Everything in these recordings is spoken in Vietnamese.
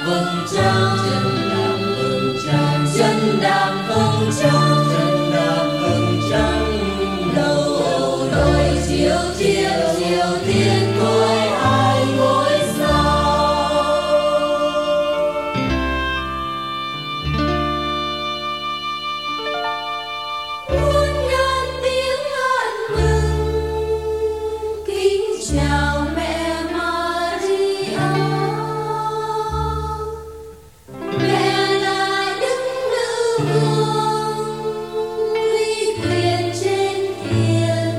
vầng trăng, chân đạp vầng trăng, đầu đồi chiếu thiên cuối hai ngôi sao. Muôn ngàn tiếng hát mừng kính chào mẹ Maria. Mẹ là đứng nữ vương uy quyền trên thiên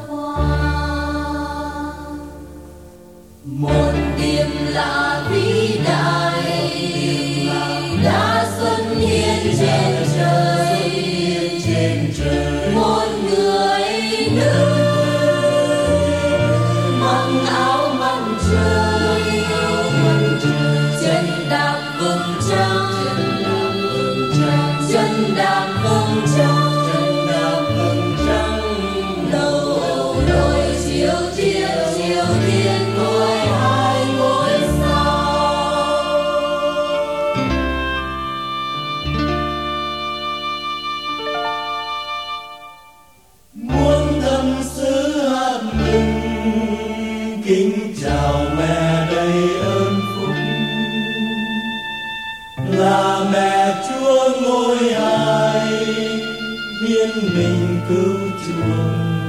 thoại. Một điểm lạ vĩ đại đã xuất hiện trên trời. Một người nữ mặc áo mặt trời, chân đạp vầng trăng, đầu đồi chiếu thiên cuối hai ngôi sao. Muôn thân sứ hát mừng kính chào mẹ đầy ơn phúc, là mẹ Chúa ngôi hài hiến mình cứu chuộc